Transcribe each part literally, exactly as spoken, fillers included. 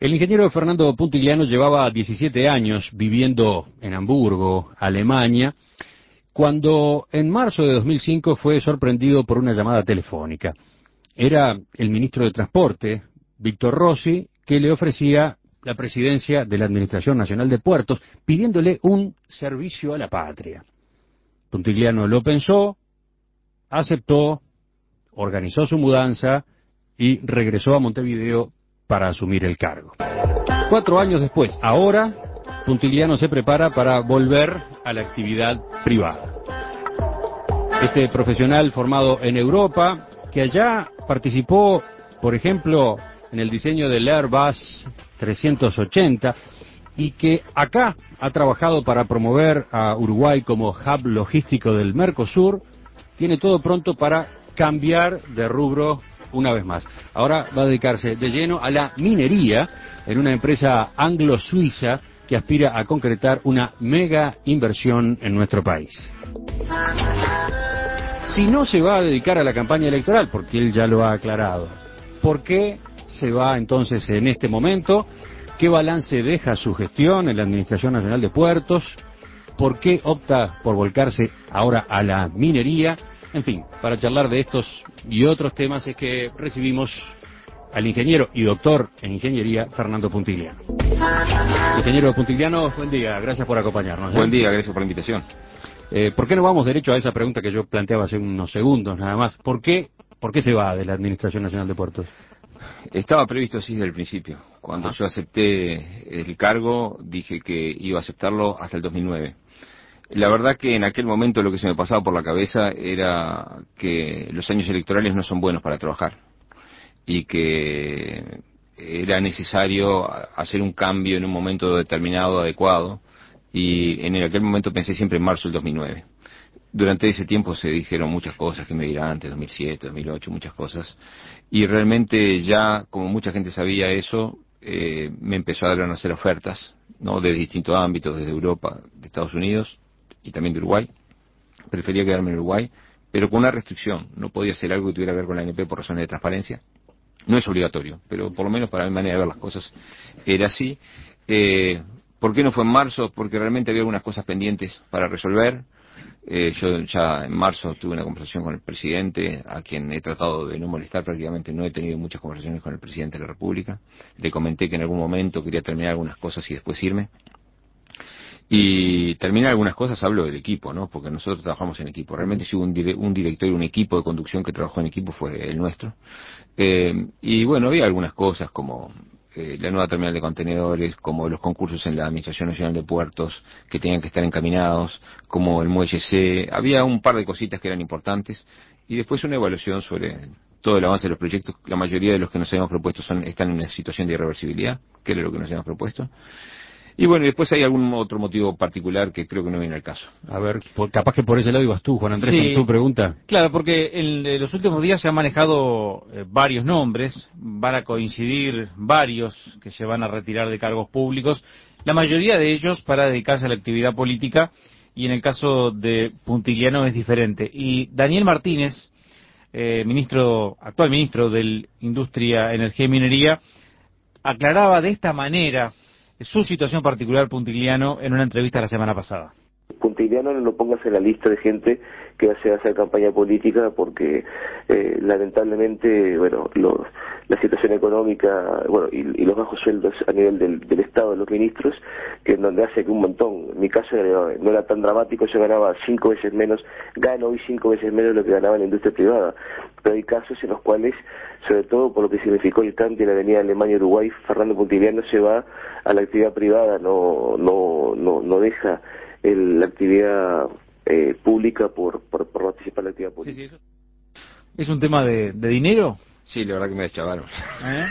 El ingeniero Fernando Puntigliano llevaba diecisiete años viviendo en Hamburgo, Alemania, cuando en marzo de dos mil cinco fue sorprendido por una llamada telefónica. Era el ministro de Transporte, Víctor Rossi, que le ofrecía la presidencia de la Administración Nacional de Puertos, pidiéndole un servicio a la patria. Puntigliano lo pensó, aceptó, organizó su mudanza y regresó a Montevideo para asumir el cargo. Cuatro años después, ahora, Puntigliano se prepara para volver a la actividad privada. Este profesional formado en Europa, que allá participó, por ejemplo, en el diseño del Airbus trescientos ochenta, y que acá ha trabajado para promover a Uruguay como hub logístico del Mercosur, tiene todo pronto para cambiar de rubro una vez más. Ahora va a dedicarse de lleno a la minería en una empresa anglo-suiza que aspira a concretar una mega inversión en nuestro país. Si no se va a dedicar a la campaña electoral, porque él ya lo ha aclarado, ¿por qué se va entonces en este momento? ¿Qué balance deja su gestión en la Administración Nacional de Puertos? ¿Por qué opta por volcarse ahora a la minería? En fin, para charlar de estos y otros temas es que recibimos al ingeniero y doctor en ingeniería Fernando Puntigliano. Ingeniero Puntigliano, buen día, gracias por acompañarnos. ¿eh? Buen día, gracias por la invitación. Eh, ¿Por qué no vamos derecho a esa pregunta que yo planteaba hace unos segundos nada más? ¿Por qué, por qué se va de la Administración Nacional de Puertos? Estaba previsto así desde el principio. Cuando Ajá. yo acepté el cargo, dije que iba a aceptarlo hasta el dos mil nueve. La verdad que en aquel momento lo que se me pasaba por la cabeza era que los años electorales no son buenos para trabajar y que era necesario hacer un cambio en un momento determinado, adecuado, y en aquel momento pensé siempre en marzo del dos mil nueve. Durante ese tiempo se dijeron muchas cosas, que me dirá antes, dos mil siete, dos mil ocho, muchas cosas, y realmente ya, como mucha gente sabía eso, eh, me empezaron a hacer ofertas, ¿no?, de distintos ámbitos, desde Europa, de Estados Unidos y también de Uruguay. Prefería quedarme en Uruguay, pero con una restricción. No podía hacer algo que tuviera que ver con la A N P por razones de transparencia. No es obligatorio, pero por lo menos para mi manera de ver las cosas era así. Eh, ¿Por qué no fue en marzo? Porque realmente había algunas cosas pendientes para resolver. Eh, yo ya en marzo tuve una conversación con el presidente, a quien he tratado de no molestar prácticamente. No he tenido muchas conversaciones con el presidente de la República. Le comenté que en algún momento quería terminar algunas cosas y después irme. Y terminar algunas cosas, hablo del equipo, ¿no? Porque nosotros trabajamos en equipo. Realmente si hubo un, dire un director y un equipo de conducción que trabajó en equipo fue el nuestro. Eh, y bueno, había algunas cosas como eh, la nueva terminal de contenedores, como los concursos en la Administración Nacional de Puertos que tenían que estar encaminados, como el Muelle C. Había un par de cositas que eran importantes. Y después una evaluación sobre todo el avance de los proyectos. La mayoría de los que nos habíamos propuesto son, están en una situación de irreversibilidad, que era lo que nos habíamos propuesto. Y bueno, después hay algún otro motivo particular que creo que no viene al caso. A ver, por, capaz que por ese lado ibas tú, Juan Andrés, Sí, con tu pregunta. Claro, porque en, en los últimos días se han manejado eh, varios nombres, van a coincidir varios que se van a retirar de cargos públicos, la mayoría de ellos para dedicarse a la actividad política, y en el caso de Puntigliano es diferente. Y Daniel Martínez, eh, ministro, actual ministro de Industria, Energía y Minería, aclaraba de esta manera su situación particular, Puntigliano, en una entrevista la semana pasada. Puntigliano no lo pongas en la lista de gente que va a hacer campaña política porque eh, lamentablemente, bueno, los, la situación económica, bueno, y, y los bajos sueldos a nivel del, del Estado de los ministros, que en donde hace que un montón, en mi caso era, no era tan dramático, yo ganaba cinco veces menos, gano hoy cinco veces menos de lo que ganaba en la industria privada, pero hay casos en los cuales, sobre todo por lo que significó el cambio en la avenida Alemania-Uruguay, Fernando Puntigliano se va a la actividad privada, no, no, no, no deja el, la actividad eh, pública por, por, por participar en la actividad pública. Sí, sí, eso. ¿Es un tema de, de dinero? Sí, la verdad que me deschavaron. ¿Eh?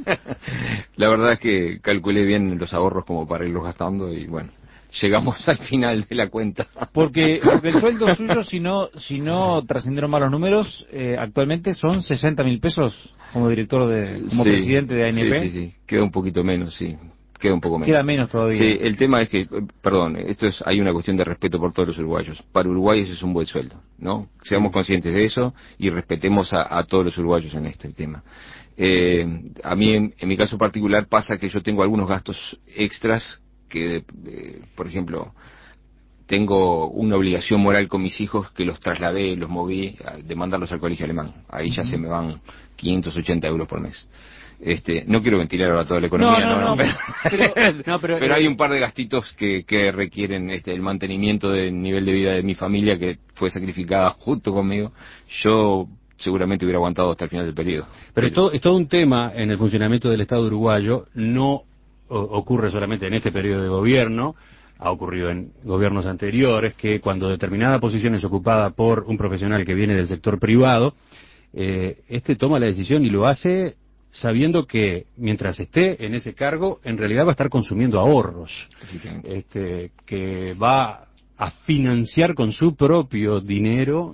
La verdad es que calculé bien los ahorros como para irlos gastando y bueno, llegamos al final de la cuenta. Porque, porque el sueldo suyo, si no, si no trascendieron malos números, eh, actualmente son sesenta mil pesos como director de, como sí, presidente de A N P. Sí, sí, sí, queda un poquito menos, sí. Queda un poco menos. Queda menos todavía. Sí, el tema es que, perdón, esto es, hay una cuestión de respeto por todos los uruguayos. Para Uruguay ese es un buen sueldo, ¿no? Seamos conscientes de eso y respetemos a, a todos los uruguayos en este tema. Eh, a mí, en, en mi caso particular, pasa que yo tengo algunos gastos extras que, eh, por ejemplo, tengo una obligación moral con mis hijos que los trasladé, los moví, de mandarlos al colegio alemán. Ahí uh-huh. ya se me van quinientos ochenta euros por mes. Este, no quiero ventilar ahora toda la economía, no, no, no, no, no, pero, pero, no, pero, pero eh, hay un par de gastitos que, que requieren este, el mantenimiento del nivel de vida de mi familia, que fue sacrificada junto conmigo. Yo seguramente hubiera aguantado hasta el final del periodo. Pero, pero es, todo, es todo un tema en el funcionamiento del Estado uruguayo, no o, ocurre solamente en este periodo de gobierno, ha ocurrido en gobiernos anteriores, que cuando determinada posición es ocupada por un profesional que viene del sector privado, eh, este toma la decisión y lo hace sabiendo que mientras esté en ese cargo, en realidad va a estar consumiendo ahorros, este, que va a financiar con su propio dinero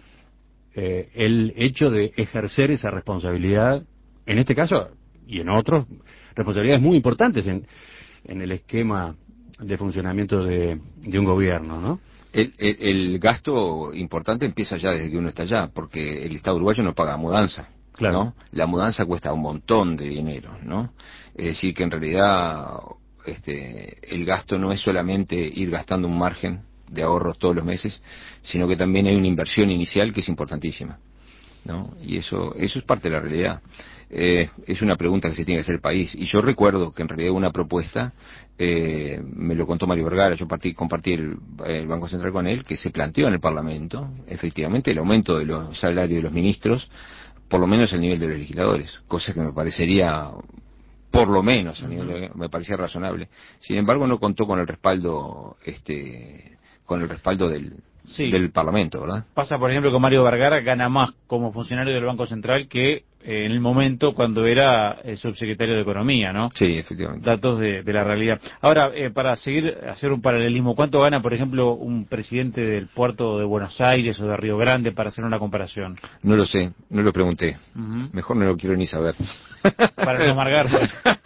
eh, el hecho de ejercer esa responsabilidad, en este caso y en otros, responsabilidades muy importantes en, en el esquema de funcionamiento de, de un gobierno, ¿no? El, el, el gasto importante empieza ya desde que uno está allá, porque el Estado uruguayo no paga mudanza. Claro. ¿No? La mudanza cuesta un montón de dinero, ¿no? Es decir, que en realidad este, el gasto no es solamente ir gastando un margen de ahorros todos los meses, sino que también hay una inversión inicial que es importantísima, ¿no? Y eso, eso es parte de la realidad. Eh, es una pregunta que se tiene que hacer el país. Y yo recuerdo que en realidad una propuesta, eh, me lo contó Mario Vergara, yo partí, compartí el, el Banco Central con él, que se planteó en el Parlamento, efectivamente, el aumento de los salarios de los ministros, por lo menos el nivel de los legisladores, cosa que me parecería, por lo menos, a nivel de, me parecía razonable. Sin embargo, no contó con el respaldo, este, con el respaldo del, sí. del Parlamento, ¿verdad? Pasa, por ejemplo, que Mario Vergara gana más como funcionario del Banco Central que eh, en el momento cuando era eh, subsecretario de Economía, ¿no? Sí, efectivamente. Datos de, de la realidad. Ahora, eh, para seguir, hacer un paralelismo, ¿cuánto gana, por ejemplo, un presidente del puerto de Buenos Aires o de Río Grande, para hacer una comparación? No lo sé, no lo pregunté. Uh-huh. Mejor no lo quiero ni saber. Para no amargarse.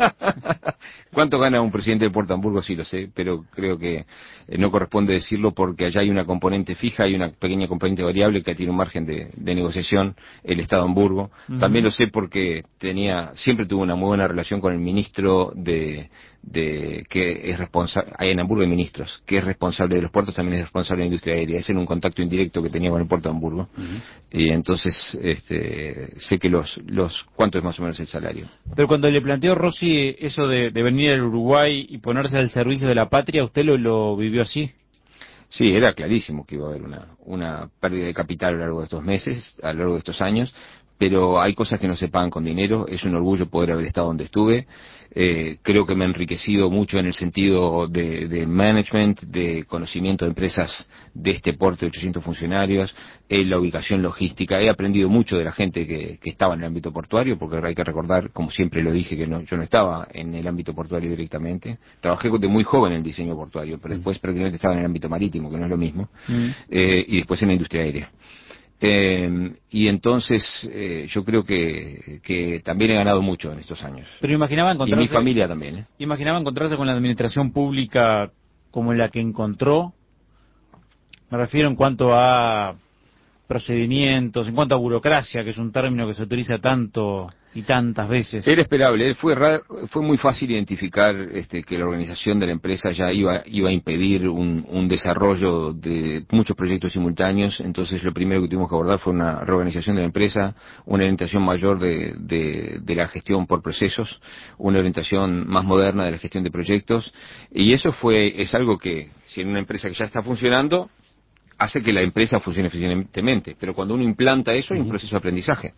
¿Cuánto gana un presidente de Puerto Hamburgo? Sí lo sé, pero creo que eh, no corresponde decirlo porque allá hay una componente fija y una pequeña componente variable que tiene un margen de, de negociación el Estado de Hamburgo. Uh-huh. También lo sé porque tenía, siempre tuve una muy buena relación con el ministro de, de que es responsable, hay en Hamburgo hay ministros, que es responsable de los puertos, también es responsable de la industria aérea. Ese era un contacto indirecto que tenía con el puerto de Hamburgo. Uh-huh. Y entonces este, sé que los, los, ¿cuánto es más o menos el salario? Pero cuando le planteó Rossi eso de, de venir al Uruguay y ponerse al servicio de la patria, ¿usted lo, lo vivió así? Sí, era clarísimo que iba a haber una, una pérdida de capital a lo largo de estos meses, a lo largo de estos años, pero hay cosas que no se pagan con dinero. Es un orgullo poder haber estado donde estuve. Eh, creo que me ha enriquecido mucho en el sentido de, de management, de conocimiento de empresas de este porte de ochocientos funcionarios, en la ubicación logística. He aprendido mucho de la gente que, que estaba en el ámbito portuario, porque hay que recordar, como siempre lo dije, que no, yo no estaba en el ámbito portuario directamente. Trabajé de muy joven en el diseño portuario, pero después prácticamente estaba en el ámbito marítimo, que no es lo mismo, mm. eh, y después en la industria aérea. Eh, y entonces eh, yo creo que, que también he ganado mucho en estos años. Pero imaginaba encontrarse, y mi familia también, ¿eh? Imaginaba encontrarse con la administración pública como la que encontró. Me refiero en cuanto a procedimientos, en cuanto a burocracia, que es un término que se utiliza tanto y tantas veces. Era esperable, fue raro, fue muy fácil identificar este, que la organización de la empresa ya iba, iba a impedir un, un desarrollo de muchos proyectos simultáneos. Entonces lo primero que tuvimos que abordar fue una reorganización de la empresa, una orientación mayor de, de, de la gestión por procesos, una orientación más moderna de la gestión de proyectos, y eso fue es algo que, si en una empresa que ya está funcionando, hace que la empresa funcione eficientemente, pero cuando uno implanta eso hay un proceso de aprendizaje.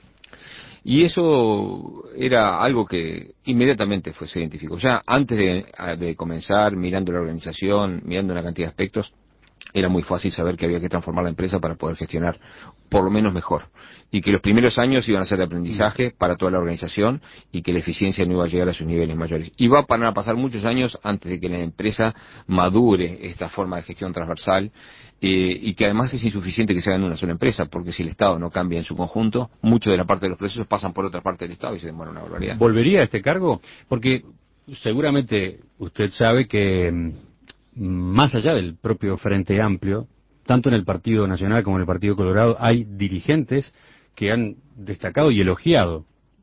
Y eso era algo que inmediatamente fue, se identificó. Ya antes de, de comenzar, mirando la organización, mirando una cantidad de aspectos, era muy fácil saber que había que transformar la empresa para poder gestionar por lo menos mejor. Y que los primeros años iban a ser de aprendizaje para toda la organización y que la eficiencia no iba a llegar a sus niveles mayores. Y va a pasar muchos años antes de que la empresa madure esta forma de gestión transversal, eh, y que además es insuficiente que sea en una sola empresa, porque si el Estado no cambia en su conjunto, mucho de la parte de los procesos pasan por otra parte del Estado y se demora una barbaridad. ¿Volvería a este cargo? Porque seguramente usted sabe que más allá del propio Frente Amplio, tanto en el Partido Nacional como en el Partido Colorado, hay dirigentes que han destacado y elogiado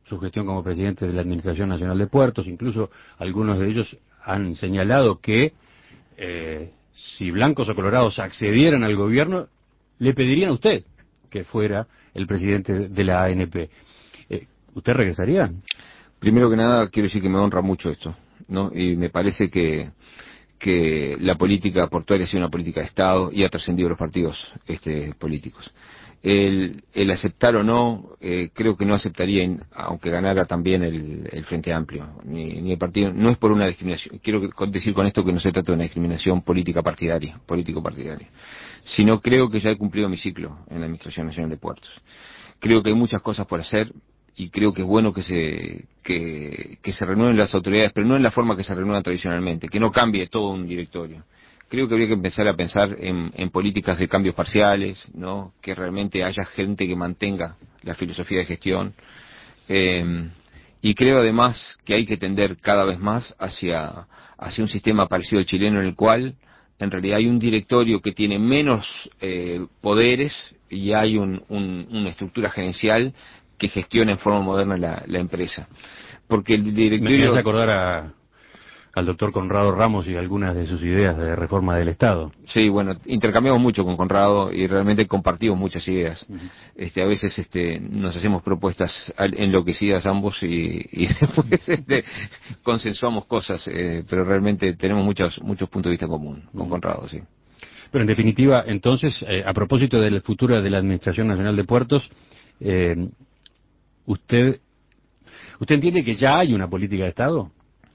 su gestión como presidente de la Administración Nacional de Puertos. Incluso algunos de ellos han señalado que eh, si blancos o colorados accedieran al gobierno, le pedirían a usted que fuera el presidente de la A N P. Eh, ¿Usted regresaría? Primero que nada, quiero decir que me honra mucho esto, ¿no? Y me parece que que la política portuaria ha sido una política de Estado y ha trascendido los partidos este, políticos. El, el aceptar o no, eh, creo que no aceptaría, aunque ganara también el, el Frente Amplio, ni, ni el partido, no es por una discriminación, quiero decir con esto que no se trata de una discriminación política partidaria, político-partidaria, sino creo que ya he cumplido mi ciclo en la Administración Nacional de Puertos. Creo que hay muchas cosas por hacer, y creo que es bueno que se que, que se renueven las autoridades, pero no en la forma que se renuevan tradicionalmente, que no cambie todo un directorio. Creo que habría que empezar a pensar en, en políticas de cambios parciales, ¿no? Que realmente haya gente que mantenga la filosofía de gestión. Eh, y creo además que hay que tender cada vez más hacia, hacia un sistema parecido al chileno, en el cual en realidad hay un directorio que tiene menos eh, poderes y hay un, un, una estructura gerencial que gestiona en forma moderna la, la empresa. Porque el directorio... Me hace acordar a, al doctor Conrado Ramos y algunas de sus ideas de reforma del Estado. Sí, bueno, intercambiamos mucho con Conrado y realmente compartimos muchas ideas. Uh-huh. Este, a veces este, nos hacemos propuestas enloquecidas ambos y, y después este, consensuamos cosas, eh, pero realmente tenemos muchos, muchos puntos de vista en común con uh-huh. Conrado, sí. Pero en definitiva, entonces, eh, a propósito del futuro de la Administración Nacional de Puertos, eh, ¿Usted usted entiende que ya hay una política de Estado?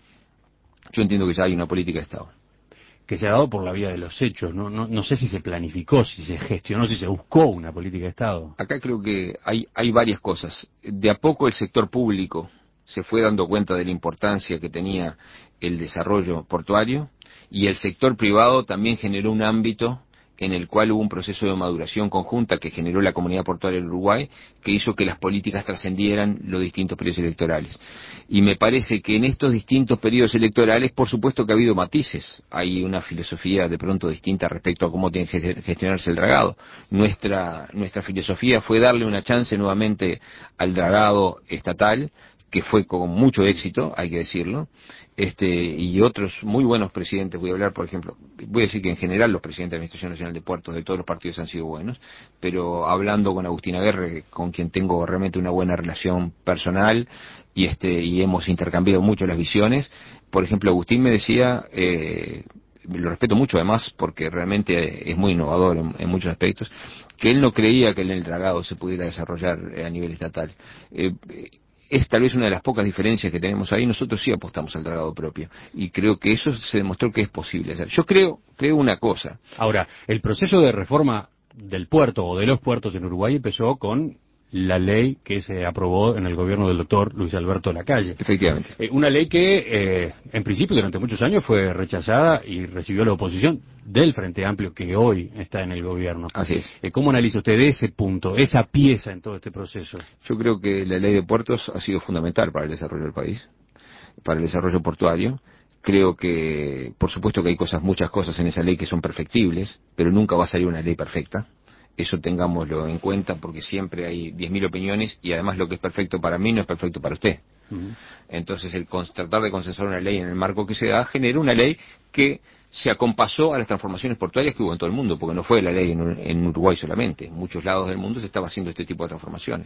Yo entiendo que ya hay una política de Estado. Que se ha dado por la vía de los hechos. No, no, no sé si se planificó, si se gestionó, si se buscó una política de Estado. Acá creo que hay, hay varias cosas. De a poco el sector público se fue dando cuenta de la importancia que tenía el desarrollo portuario y el sector privado también generó un ámbito en el cual hubo un proceso de maduración conjunta que generó la comunidad portuaria del Uruguay, que hizo que las políticas trascendieran los distintos periodos electorales. Y me parece que en estos distintos periodos electorales, por supuesto que ha habido matices. Hay una filosofía de pronto distinta respecto a cómo tiene que gestionarse el dragado. Nuestra, nuestra filosofía fue darle una chance nuevamente al dragado estatal, que fue con mucho éxito, hay que decirlo, este, y otros muy buenos presidentes, voy a hablar, por ejemplo, voy a decir que en general los presidentes de la Administración Nacional de Puertos de todos los partidos han sido buenos, pero hablando con Agustín Aguerre, con quien tengo realmente una buena relación personal, y este, y hemos intercambiado mucho las visiones, por ejemplo, Agustín me decía, eh, lo respeto mucho además, porque realmente es muy innovador en, en muchos aspectos, que él no creía que en el dragado se pudiera desarrollar a nivel estatal. Eh, Es tal vez una de las pocas diferencias que tenemos ahí. Nosotros sí apostamos al dragado propio. Y creo que eso se demostró que es posible hacer. Yo creo, creo una cosa. Ahora, el proceso de reforma del puerto o de los puertos en Uruguay empezó con la ley que se aprobó en el gobierno del doctor Luis Alberto Lacalle. Efectivamente. Eh, una ley que, eh, en principio, durante muchos años fue rechazada y recibió la oposición del Frente Amplio que hoy está en el gobierno. Así es. Eh, ¿Cómo analiza usted ese punto, esa pieza en todo este proceso? Yo creo que la ley de puertos ha sido fundamental para el desarrollo del país, para el desarrollo portuario. Creo que, por supuesto que hay cosas, muchas cosas en esa ley que son perfectibles, pero nunca va a salir una ley perfecta. Eso tengámoslo en cuenta porque siempre hay diez mil opiniones y además lo que es perfecto para mí no es perfecto para usted. Uh-huh. Entonces el tratar de consensuar una ley en el marco que se da genera una ley que se acompasó a las transformaciones portuarias que hubo en todo el mundo, porque no fue la ley en, en Uruguay solamente, en muchos lados del mundo se estaba haciendo este tipo de transformaciones.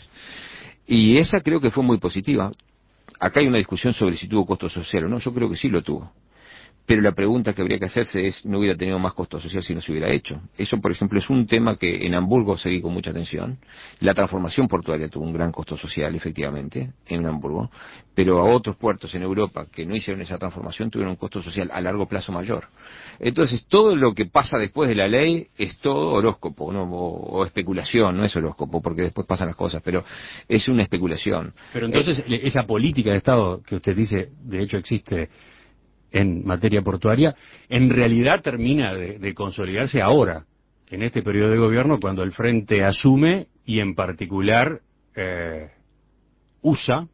Y esa creo que fue muy positiva. Acá hay una discusión sobre si tuvo costo social o no, yo creo que sí lo tuvo. Pero la pregunta que habría que hacerse es, ¿no hubiera tenido más costo social si no se hubiera hecho? Eso, por ejemplo, es un tema que en Hamburgo seguí con mucha atención. La transformación portuaria tuvo un gran costo social, efectivamente, en Hamburgo, pero a otros puertos en Europa que no hicieron esa transformación tuvieron un costo social a largo plazo mayor. Entonces, todo lo que pasa después de la ley es todo horóscopo, ¿no? o, o especulación, no es horóscopo, porque después pasan las cosas, pero es una especulación. Pero entonces, eh, esa política de Estado que usted dice, de hecho existe en materia portuaria, en realidad termina de, de consolidarse ahora, en este periodo de gobierno, cuando el Frente asume y en particular eh, usa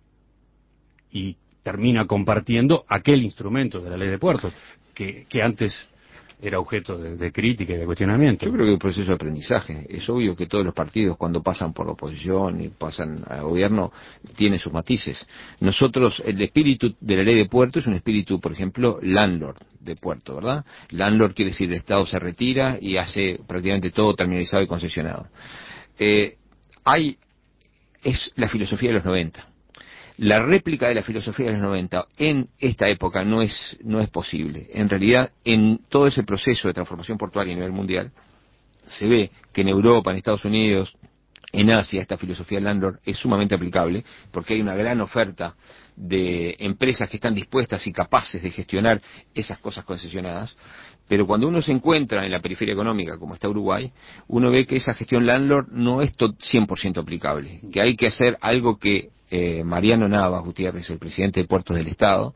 y termina compartiendo aquel instrumento de la ley de puertos, que, que antes era objeto de, de crítica y de cuestionamiento. Yo creo que el proceso de aprendizaje, es obvio que todos los partidos cuando pasan por la oposición y pasan al gobierno tienen sus matices. Nosotros, el espíritu de la ley de puerto es un espíritu, por ejemplo, landlord de puerto, ¿verdad? Landlord quiere decir el Estado se retira y hace prácticamente todo terminalizado y concesionado. Eh, hay, es la filosofía de los noventa. La réplica de la filosofía de los noventa en esta época no es, no es posible. En realidad, en todo ese proceso de transformación portuaria a nivel mundial, se ve que en Europa, en Estados Unidos, en Asia, esta filosofía landlord es sumamente aplicable, porque hay una gran oferta de empresas que están dispuestas y capaces de gestionar esas cosas concesionadas. Pero cuando uno se encuentra en la periferia económica, como está Uruguay, uno ve que esa gestión landlord no es cien por ciento aplicable, que hay que hacer algo que eh, Mariano Navas Gutiérrez, el presidente de Puertos del Estado,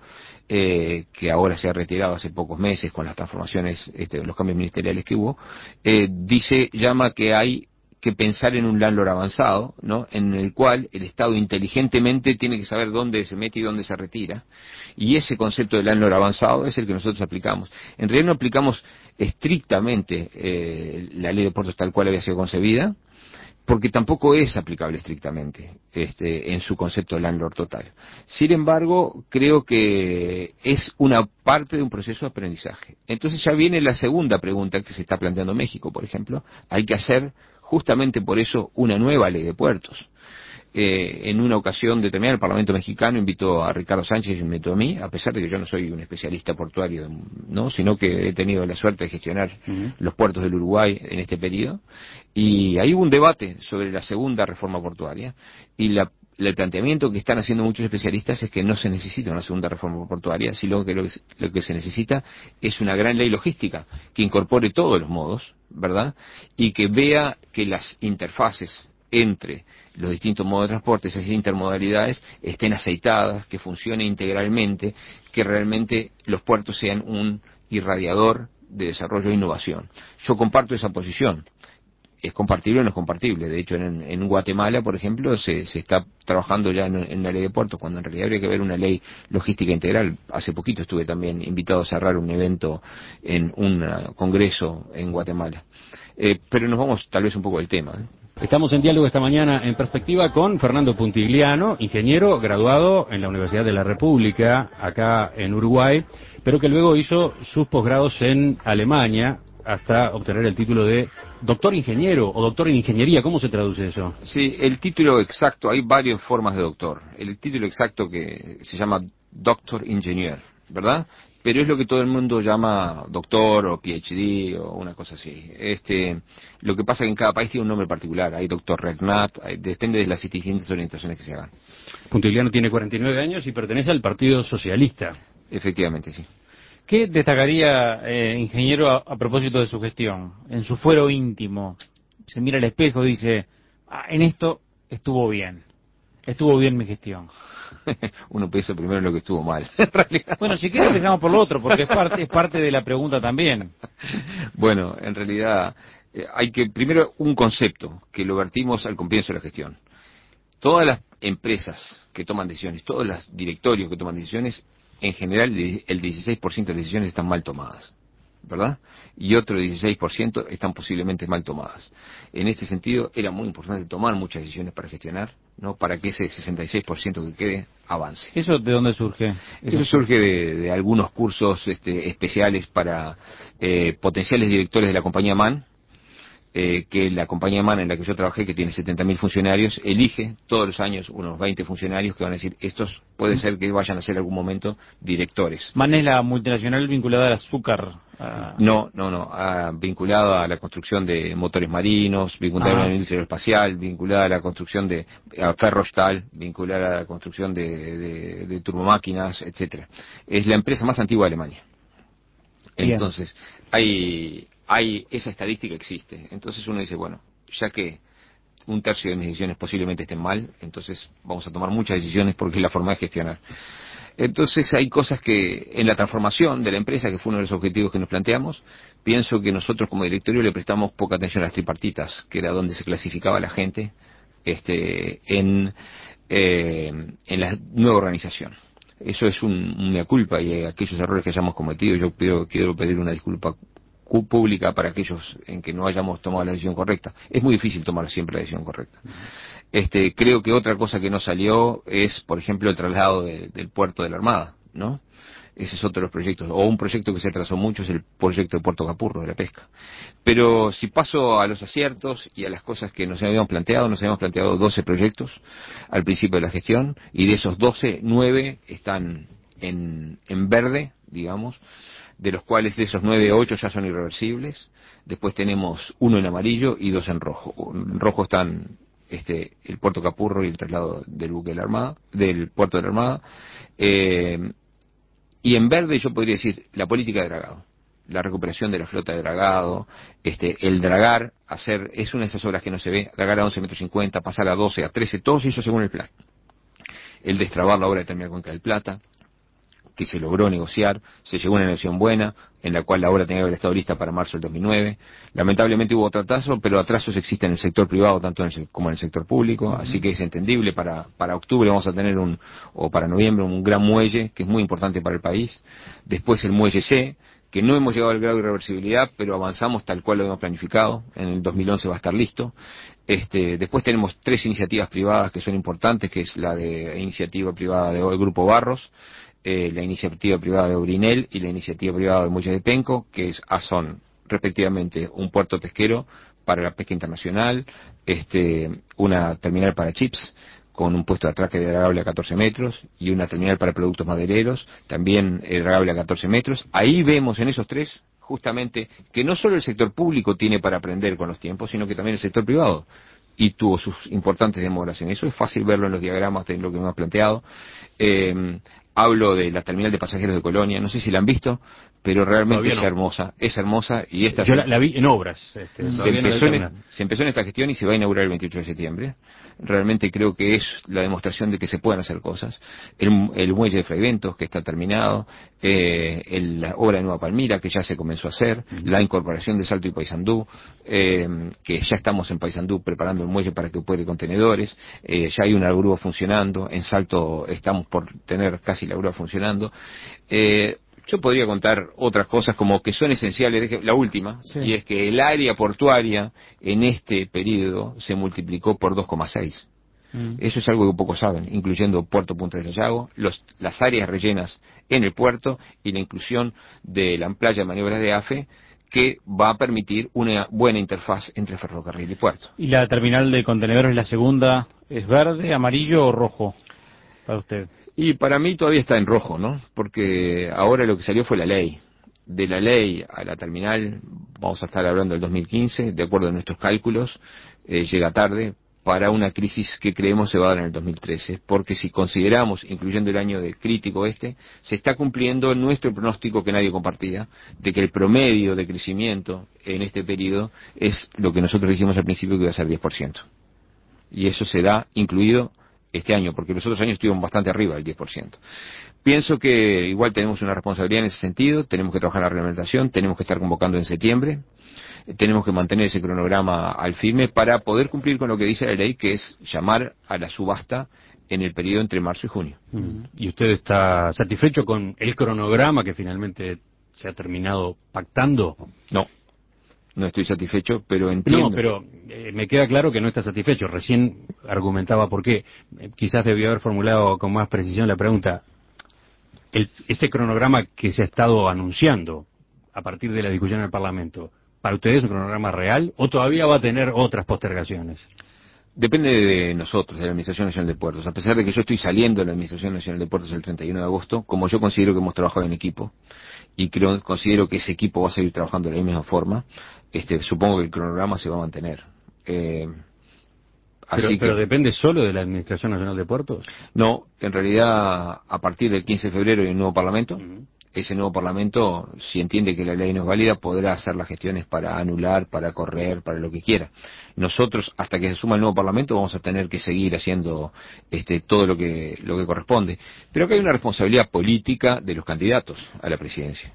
eh, que ahora se ha retirado hace pocos meses con las transformaciones, este, los cambios ministeriales que hubo, eh, dice, llama que hay que pensar en un landlord avanzado, ¿no? En el cual el Estado inteligentemente tiene que saber dónde se mete y dónde se retira, y ese concepto de landlord avanzado es el que nosotros aplicamos. En realidad no aplicamos estrictamente eh, la ley de puertos tal cual había sido concebida, porque tampoco es aplicable estrictamente este, en su concepto de landlord total. Sin embargo, creo que es una parte de un proceso de aprendizaje. Entonces ya viene la segunda pregunta que se está planteando México, por ejemplo. Hay que hacer justamente por eso una nueva ley de puertos. Eh, en una ocasión determinada el Parlamento mexicano invitó a Ricardo Sánchez y me invitó a mí, a pesar de que yo no soy un especialista portuario, no, sino que he tenido la suerte de gestionar uh-huh. los puertos del Uruguay en este periodo, y ahí hubo un debate sobre la segunda reforma portuaria, y la, el planteamiento que están haciendo muchos especialistas es que no se necesita una segunda reforma portuaria, sino que lo, que lo que se necesita es una gran ley logística que incorpore todos los modos, ¿verdad? Y que vea que las interfaces entre los distintos modos de transporte, esas intermodalidades, estén aceitadas, que funcione integralmente, que realmente los puertos sean un irradiador de desarrollo e innovación. Yo comparto esa posición. Es compartible o no es compartible. De hecho, en, en Guatemala, por ejemplo, se, se está trabajando ya en, en una ley de puertos, cuando en realidad habría que ver una ley logística integral. Hace poquito estuve también invitado a cerrar un evento en un uh, congreso en Guatemala. Eh, pero nos vamos tal vez un poco del tema, ¿eh? Estamos en diálogo esta mañana en Perspectiva con Fernando Puntigliano, ingeniero graduado en la Universidad de la República, acá en Uruguay, pero que luego hizo sus posgrados en Alemania hasta obtener el título de doctor ingeniero o doctor en ingeniería. ¿Cómo se traduce eso? Sí, el título exacto, hay varias formas de doctor. El título exacto que se llama Doctor Engineer, ¿verdad? Pero es lo que todo el mundo llama doctor o PhD o una cosa así. Este, lo que pasa es que en cada país tiene un nombre particular. Hay doctor Regnat, hay, depende de las distintas orientaciones que se hagan. Puntigliano tiene cuarenta y nueve años y pertenece al Partido Socialista. Efectivamente, sí. ¿Qué destacaría, eh, ingeniero, a, a propósito de su gestión? En su fuero íntimo, se mira al espejo y dice, ah, en esto estuvo bien, estuvo bien mi gestión. Uno piensa primero en lo que estuvo mal. Bueno, si quiere empezamos por lo otro, porque es parte, es parte de la pregunta también. Bueno, en realidad eh, hay que, primero, un concepto que lo vertimos al comienzo de la gestión. Todas las empresas que toman decisiones, todos los directorios que toman decisiones, en general el dieciséis por ciento de las decisiones están mal tomadas, ¿verdad? Y otro dieciséis por ciento están posiblemente mal tomadas. En este sentido, era muy importante tomar muchas decisiones para gestionar, ¿no? Para que ese sesenta y seis por ciento que quede avance. ¿Eso de dónde surge? Eso, Eso surge de, de algunos cursos este, especiales para eh, potenciales directores de la compañía MAN, eh, que la compañía MAN en la que yo trabajé, que tiene setenta mil funcionarios, elige todos los años unos veinte funcionarios que van a decir, estos puede ser que vayan a ser en algún momento directores. ¿MAN es la multinacional vinculada al azúcar? Uh... No, no, no, uh, vinculada a la construcción de motores marinos, vinculada ah. a la industria aeroespacial, vinculada a la construcción de a Ferrostal, vinculada a la construcción de, de, de turbomáquinas, etcétera. Es la empresa más antigua de Alemania. Bien. Entonces, hay... hay esa estadística existe. Entonces uno dice, bueno, ya que un tercio de mis decisiones posiblemente estén mal, entonces vamos a tomar muchas decisiones porque es la forma de gestionar. Entonces hay cosas que en la transformación de la empresa, que fue uno de los objetivos que nos planteamos, pienso que nosotros como directorio le prestamos poca atención a las tripartitas, que era donde se clasificaba la gente este, en, eh, en la nueva organización. Eso es un, un mea culpa, y aquellos errores que hayamos cometido, yo pido, quiero pedir una disculpa pública para aquellos en que no hayamos tomado la decisión correcta. Es muy difícil tomar siempre la decisión correcta. Este, creo que otra cosa que no salió es, por ejemplo, el traslado de, del puerto de la Armada, ¿no? Ese es otro de los proyectos. O un proyecto que se atrasó mucho es el proyecto de Puerto Capurro, de la pesca. Pero si paso a los aciertos y a las cosas que nos habíamos planteado, nos habíamos planteado doce proyectos al principio de la gestión, y de esos doce, nueve están en, en verde, digamos, de los cuales de esos nueve, ocho ya son irreversibles. Después tenemos uno en amarillo y dos en rojo. En rojo están este el Puerto Capurro y el traslado del buque de la Armada, del puerto de la Armada. Eh, Y en verde yo podría decir la política de dragado, la recuperación de la flota de dragado, este, el dragar, hacer, es una de esas obras que no se ve, dragar a once metros cincuenta, pasar a doce, a trece, todo eso según el plan. El destrabar la obra de Terminal Cuenca del Plata, que se logró negociar, se llegó a una negociación buena, en la cual la obra tenía que haber estado lista para marzo del dos mil nueve. Lamentablemente hubo otro atraso, pero atrasos existen en el sector privado tanto en el, como en el sector público, uh-huh. Así que es entendible. Para, para octubre vamos a tener un, o para noviembre, un gran muelle, que es muy importante para el país. Después el muelle C, que no hemos llegado al grado de irreversibilidad, pero avanzamos tal cual lo hemos planificado, en el dos mil once va a estar listo. Este, después tenemos tres iniciativas privadas que son importantes, que es la de iniciativa privada del Grupo Barros, Eh, la iniciativa privada de Obrinel y la iniciativa privada de Muelles de Penco, que es, ah, son respectivamente un puerto pesquero para la pesca internacional, este, una terminal para chips con un puesto de atraque dragable a catorce metros y una terminal para productos madereros, también eh, dragable a catorce metros. Ahí vemos en esos tres justamente que no solo el sector público tiene para aprender con los tiempos, sino que también el sector privado, y tuvo sus importantes demoras en eso. Es fácil verlo en los diagramas de lo que me has planteado. Eh, hablo de la terminal de pasajeros de Colonia, no sé si la han visto, pero realmente es no. hermosa, es hermosa, y esta... Yo se, la, la vi en obras. Este, se, empezó en, se empezó en esta gestión y se va a inaugurar el veintiocho de septiembre. Realmente creo que es la demostración de que se pueden hacer cosas. El, el muelle de Fraiventos, que está terminado, eh, el, la obra de Nueva Palmira, que ya se comenzó a hacer, uh-huh. La incorporación de Salto y Paysandú, eh, que ya estamos en Paysandú preparando el muelle para que opere contenedores, eh, ya hay una grúa funcionando, en Salto estamos por tener casi la grúa funcionando. Eh, Yo podría contar otras cosas como que son esenciales, la última, sí. Y es que el área portuaria en este periodo se multiplicó por dos coma seis. Mm. Eso es algo que pocos saben, incluyendo Puerto Punta de Sayago, los, las áreas rellenas en el puerto y la inclusión de la playa de maniobras de A F E, que va a permitir una buena interfaz entre ferrocarril y puerto. ¿Y la terminal de contenedores, la segunda, es verde, amarillo o rojo para usted? Y para mí todavía está en rojo, ¿no? Porque ahora lo que salió fue la ley. De la ley a la terminal, vamos a estar hablando del dos mil quince, de acuerdo a nuestros cálculos, eh, llega tarde para una crisis que creemos se va a dar en el dos mil trece, porque si consideramos, incluyendo el año de crítico este, se está cumpliendo nuestro pronóstico que nadie compartía, de que el promedio de crecimiento en este periodo es lo que nosotros dijimos al principio que iba a ser diez por ciento. Y eso se da incluido este año, porque los otros años estuvimos bastante arriba del diez por ciento. Pienso que igual tenemos una responsabilidad en ese sentido, tenemos que trabajar en la reglamentación, tenemos que estar convocando en septiembre, tenemos que mantener ese cronograma al firme para poder cumplir con lo que dice la ley, que es llamar a la subasta en el periodo entre marzo y junio. ¿Y usted está satisfecho con el cronograma que finalmente se ha terminado pactando? No. No estoy satisfecho, pero entiendo. No, pero eh, me queda claro que no está satisfecho. Recién argumentaba por qué. Eh, quizás debió haber formulado con más precisión la pregunta. El, este cronograma que se ha estado anunciando a partir de la discusión en el Parlamento, ¿para ustedes es un cronograma real o todavía va a tener otras postergaciones? Depende de nosotros, de la Administración Nacional de Puertos. A pesar de que yo estoy saliendo de la Administración Nacional de Puertos el treinta y uno de agosto, como yo considero que hemos trabajado en equipo, y creo, considero que ese equipo va a seguir trabajando de la misma forma, este, supongo que el cronograma se va a mantener. Eh, así pero, que, ¿Pero depende solo de la Administración Nacional de Puertos? No, en realidad, a partir del quince de febrero hay un nuevo Parlamento. Uh-huh. Ese nuevo Parlamento, si entiende que la ley no es válida, podrá hacer las gestiones para anular, para correr, para lo que quiera. Nosotros, hasta que se suma el nuevo Parlamento, vamos a tener que seguir haciendo este, todo lo que, lo que corresponde. Pero acá hay una responsabilidad política de los candidatos a la presidencia.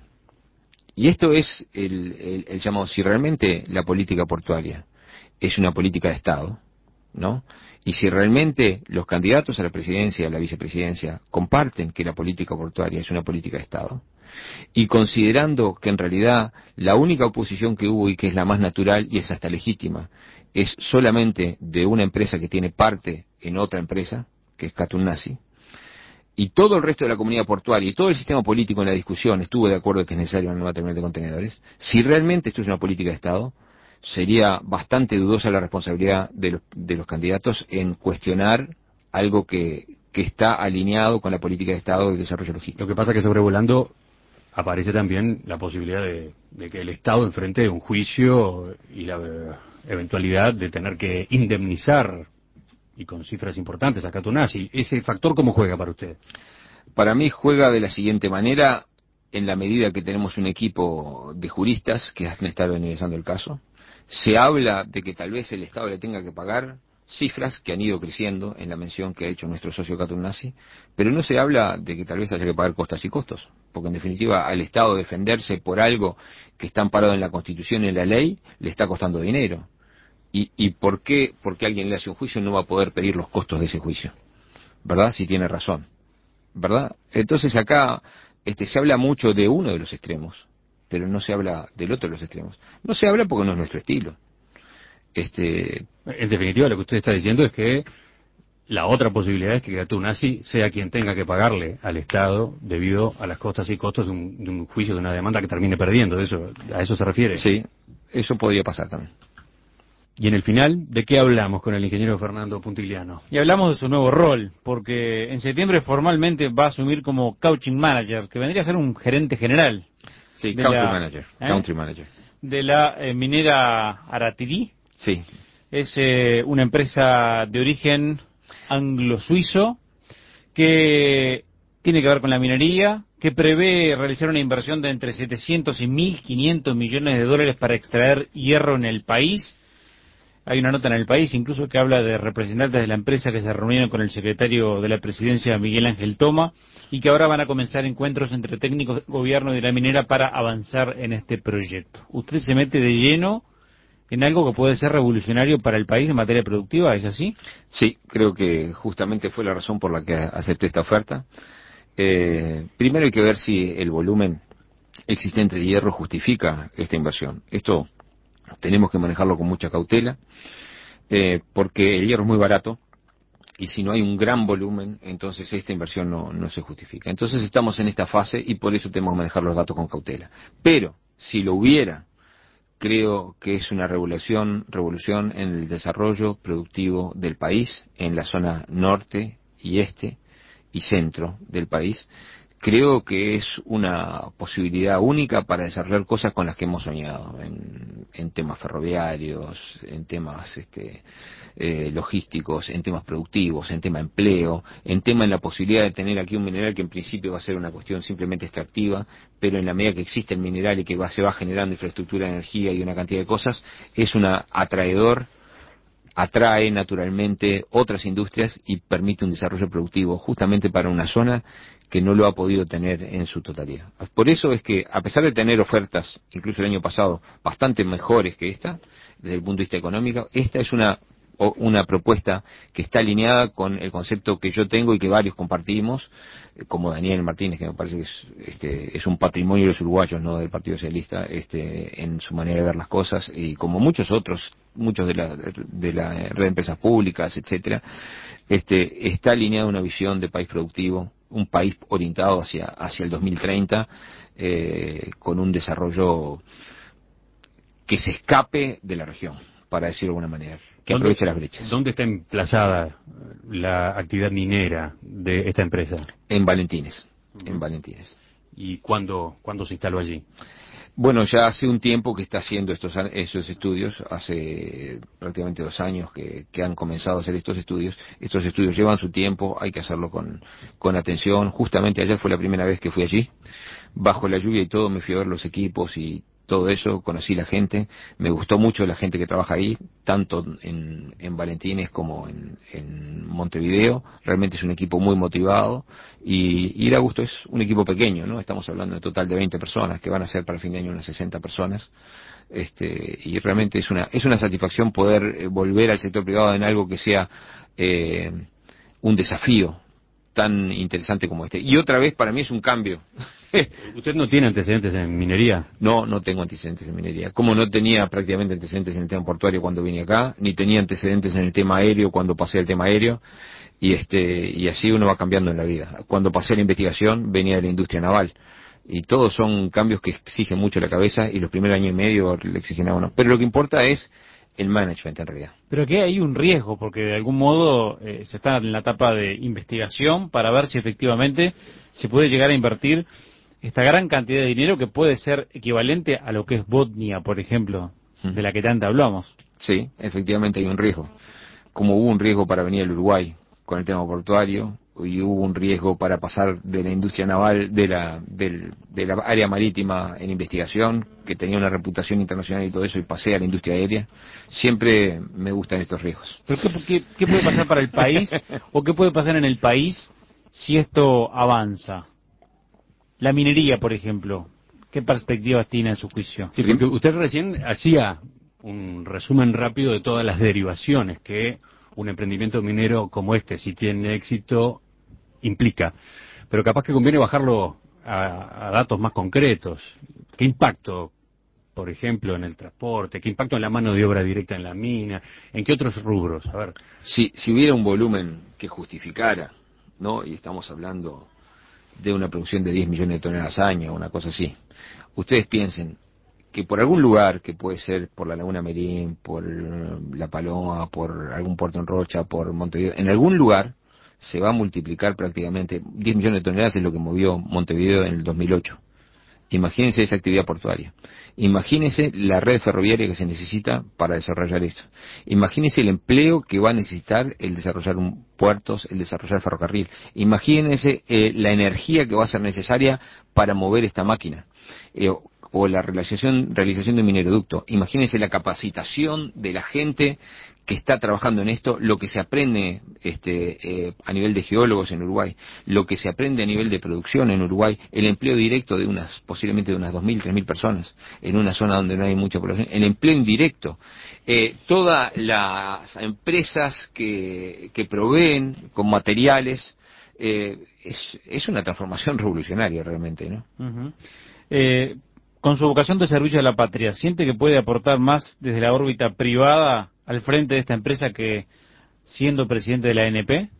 Y esto es el, el, el llamado, si realmente la política portuaria es una política de Estado, ¿no? Y si realmente los candidatos a la presidencia y a la vicepresidencia comparten que la política portuaria es una política de Estado, y considerando que en realidad la única oposición que hubo y que es la más natural y es hasta legítima, es solamente de una empresa que tiene parte en otra empresa, que es Khatun Nasi, y todo el resto de la comunidad portuaria y todo el sistema político en la discusión estuvo de acuerdo que es necesaria una nueva terminal de contenedores, si realmente esto es una política de Estado, sería bastante dudosa la responsabilidad de los, de los candidatos en cuestionar algo que, que está alineado con la política de Estado del desarrollo logístico. Lo que pasa es que sobrevolando aparece también la posibilidad de, de que el Estado enfrente un juicio y la eh, eventualidad de tener que indemnizar, y con cifras importantes, a Khatun Nasi. ¿Ese factor cómo juega para usted? Para mí juega de la siguiente manera, en la medida que tenemos un equipo de juristas que han estado analizando el caso. Se habla de que tal vez el Estado le tenga que pagar cifras que han ido creciendo en la mención que ha hecho nuestro socio Khatun Nasi, pero no se habla de que tal vez haya que pagar costas y costos, porque en definitiva al Estado defenderse por algo que está amparado en la Constitución y en la ley le está costando dinero. ¿Y, y por qué? Porque alguien le hace un juicio no va a poder pedir los costos de ese juicio, ¿verdad? Si tiene razón, ¿verdad? Entonces acá este, se habla mucho de uno de los extremos, pero no se habla del otro de los extremos. No se habla porque no es nuestro estilo. Este, en definitiva, lo que usted está diciendo es que la otra posibilidad es que Khatun Nasi sea quien tenga que pagarle al Estado debido a las costas y costos de un, de un juicio, de una demanda que termine perdiendo. ¿Eso, ¿A eso se refiere? Sí, eso podría pasar también. Y en el final, ¿de qué hablamos con el ingeniero Fernando Puntigliano? Y hablamos de su nuevo rol, porque en septiembre formalmente va a asumir como Country Manager, que vendría a ser un gerente general. Sí, Country la, Manager, ¿eh? Country Manager. De la eh, minera Aratirí. Sí. Es eh, una empresa de origen anglo-suizo que tiene que ver con la minería, que prevé realizar una inversión de entre setecientos y mil quinientos millones de dólares para extraer hierro en el país. Hay una nota en El País incluso que habla de representantes de la empresa que se reunieron con el secretario de la presidencia, Miguel Ángel Toma, y que ahora van a comenzar encuentros entre técnicos del gobierno y de la minera para avanzar en este proyecto. ¿Usted se mete de lleno en algo que puede ser revolucionario para el país en materia productiva? ¿Es así? Sí, creo que justamente fue la razón por la que acepté esta oferta. Eh, primero hay que ver si el volumen existente de hierro justifica esta inversión. Esto tenemos que manejarlo con mucha cautela, eh, porque el hierro es muy barato y si no hay un gran volumen, entonces esta inversión no, no se justifica. Entonces estamos en esta fase y por eso tenemos que manejar los datos con cautela. Pero si lo hubiera, creo que es una revolución, revolución en el desarrollo productivo del país, en la zona norte y este y centro del país. Creo que es una posibilidad única para desarrollar cosas con las que hemos soñado, en, en temas ferroviarios, en temas este, eh, logísticos, en temas productivos, en tema empleo, en tema en la posibilidad de tener aquí un mineral que en principio va a ser una cuestión simplemente extractiva, pero en la medida que existe el mineral y que va, se va generando infraestructura de energía y una cantidad de cosas, es un atraedor, atrae naturalmente otras industrias y permite un desarrollo productivo justamente para una zona que no lo ha podido tener en su totalidad. Por eso es que, a pesar de tener ofertas, incluso el año pasado, bastante mejores que esta, desde el punto de vista económico, esta es una una propuesta que está alineada con el concepto que yo tengo y que varios compartimos, como Daniel Martínez, que me parece que es, este, es un patrimonio de los uruguayos, no del Partido Socialista, este, en su manera de ver las cosas, y como muchos otros, muchos de la, de la red de empresas públicas, etcétera, este, está alineada una visión de país productivo, un país orientado hacia, hacia el dos mil treinta, eh, con un desarrollo que se escape de la región, para decirlo de alguna manera, que aproveche las brechas. ¿Dónde está emplazada la actividad minera de esta empresa? En Valentines, uh-huh. en Valentines. ¿Y cuándo, cuándo se instaló allí? Bueno, ya hace un tiempo que está haciendo estos esos estudios, hace prácticamente dos años que, que han comenzado a hacer estos estudios. Estos estudios llevan su tiempo, hay que hacerlo con, con atención. Justamente ayer fue la primera vez que fui allí, bajo la lluvia y todo, me fui a ver los equipos y todo eso, conocí la gente, me gustó mucho la gente que trabaja ahí, tanto en, en Valentines como en, en Montevideo. Realmente es un equipo muy motivado y, y da gusto, es un equipo pequeño, ¿no? Estamos hablando de total de veinte personas, que van a ser para el fin de año unas sesenta personas. Este, y realmente es una, es una satisfacción poder volver al sector privado en algo que sea eh, un desafío tan interesante como este. Y otra vez para mí es un cambio ¿Usted no tiene antecedentes en minería? No, no tengo antecedentes en minería. Como no tenía prácticamente antecedentes en el tema portuario cuando vine acá, ni tenía antecedentes en el tema aéreo cuando pasé al tema aéreo, y este y así uno va cambiando en la vida. Cuando pasé a la investigación venía de la industria naval, y todos son cambios que exigen mucho la cabeza, y los primeros años y medio le exigen a uno. Pero lo que importa es el management en realidad. Pero que hay un riesgo, porque de algún modo eh, se está en la etapa de investigación para ver si efectivamente se puede llegar a invertir esta gran cantidad de dinero que puede ser equivalente a lo que es Botnia, por ejemplo, Mm. de la que tanto hablamos. Sí, efectivamente hay un riesgo. Como hubo un riesgo para venir al Uruguay con el tema portuario, y hubo un riesgo para pasar de la industria naval, de la, del, de la área marítima en investigación, que tenía una reputación internacional y todo eso, y pasé a la industria aérea, siempre me gustan estos riesgos. ¿Pero qué, qué, qué puede pasar para el país o qué puede pasar en el país si esto avanza? La minería, por ejemplo, ¿qué perspectivas tiene en su juicio? Sí, porque usted recién hacía un resumen rápido de todas las derivaciones que un emprendimiento minero como este, si tiene éxito, implica. Pero capaz que conviene bajarlo a, a datos más concretos. ¿Qué impacto, por ejemplo, en el transporte? ¿Qué impacto en la mano de obra directa en la mina? ¿En qué otros rubros? A ver. Si, si hubiera un volumen que justificara, ¿no? Y estamos hablando de una producción de diez millones de toneladas al año, una cosa así. Ustedes piensen que por algún lugar, que puede ser por la Laguna Merín, por La Paloma, por algún puerto en Rocha, por Montevideo, en algún lugar se va a multiplicar prácticamente. Diez millones de toneladas es lo que movió Montevideo en el dos mil ocho. Imagínense esa actividad portuaria. Imagínense la red ferroviaria que se necesita para desarrollar esto. Imagínense el empleo que va a necesitar el desarrollar un puertos, el desarrollar ferrocarril. Imagínense eh, la energía que va a ser necesaria para mover esta máquina. Eh, o la realización, realización de un mineroducto. Imagínense la capacitación de la gente que está trabajando en esto, lo que se aprende este, eh, a nivel de geólogos en Uruguay, lo que se aprende a nivel de producción en Uruguay, el empleo directo de unas, posiblemente de unas dos mil, tres mil personas, en una zona donde no hay mucha población, el empleo indirecto, eh, todas las empresas que, que proveen con materiales, eh, es, es una transformación revolucionaria realmente, ¿no? Uh-huh. eh, con su vocación de servicio a la patria, ¿siente que puede aportar más desde la órbita privada al frente de esta empresa que siendo presidente de la A N P?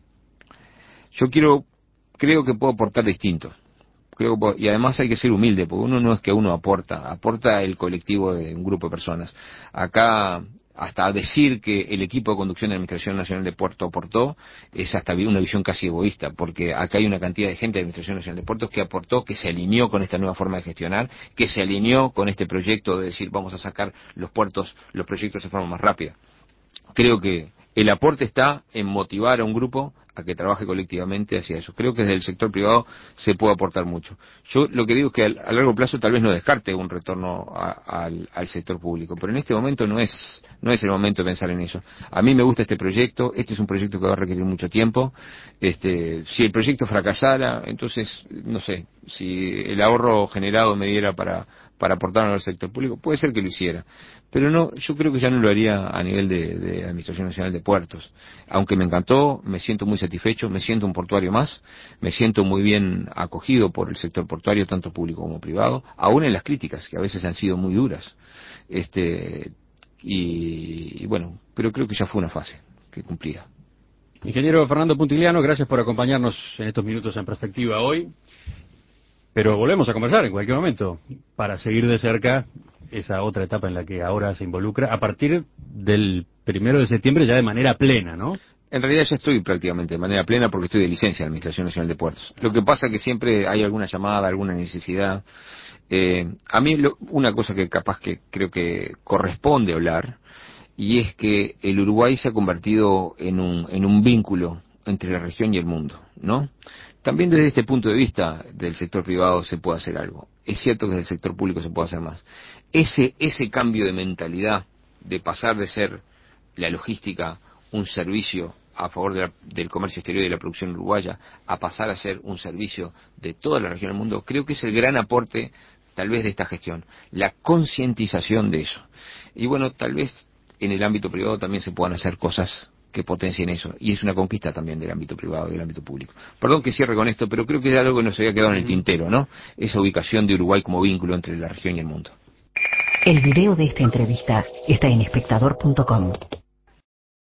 Yo quiero, creo que puedo aportar distinto. Creo que puedo, y además hay que ser humilde, porque uno no es que uno aporta, aporta el colectivo de un grupo de personas. Acá, hasta decir que el equipo de conducción de la Administración Nacional de Puertos aportó, es hasta una visión casi egoísta, porque acá hay una cantidad de gente de la Administración Nacional de Puertos que aportó, que se alineó con esta nueva forma de gestionar, que se alineó con este proyecto de decir vamos a sacar los puertos, los proyectos de forma más rápida. Creo que el aporte está en motivar a un grupo a que trabaje colectivamente hacia eso. Creo que desde el sector privado se puede aportar mucho. Yo lo que digo es que a, a largo plazo tal vez no descarte un retorno a, al, al sector público, pero en este momento no es no es el momento de pensar en eso. A mí me gusta este proyecto, este es un proyecto que va a requerir mucho tiempo. Este, si el proyecto fracasara, entonces, no sé, si el ahorro generado me diera para para aportar al sector público, puede ser que lo hiciera, pero no, yo creo que ya no lo haría a nivel de, de Administración Nacional de Puertos. Aunque me encantó, me siento muy satisfecho, me siento un portuario más, me siento muy bien acogido por el sector portuario, tanto público como privado, aún en las críticas, que a veces han sido muy duras. Este, y, y bueno, pero creo que ya fue una fase que cumplía. Ingeniero Fernando Puntigliano, gracias por acompañarnos en estos minutos en perspectiva hoy. Pero volvemos a conversar en cualquier momento para seguir de cerca esa otra etapa en la que ahora se involucra a partir del primero de septiembre ya de manera plena, ¿no? En realidad ya estoy prácticamente de manera plena porque estoy de licencia en la Administración Nacional de Puertos. Lo que pasa es que siempre hay alguna llamada, alguna necesidad. Eh, a mí lo, una cosa que capaz que creo que corresponde hablar, y es que el Uruguay se ha convertido en un, en un vínculo entre la región y el mundo, ¿no? También desde este punto de vista del sector privado se puede hacer algo. Es cierto que desde el sector público se puede hacer más. Ese, ese cambio de mentalidad, de pasar de ser la logística un servicio a favor de la, del comercio exterior y de la producción uruguaya, a pasar a ser un servicio de toda la región del mundo, creo que es el gran aporte tal vez de esta gestión, la concientización de eso. Y bueno, tal vez en el ámbito privado también se puedan hacer cosas que potencien eso, y es una conquista también del ámbito privado y del ámbito público. Perdón que cierre con esto, pero creo que es algo que nos había quedado en el tintero, ¿no? Esa ubicación de Uruguay como vínculo entre la región y el mundo. El video de esta entrevista está en espectador punto com.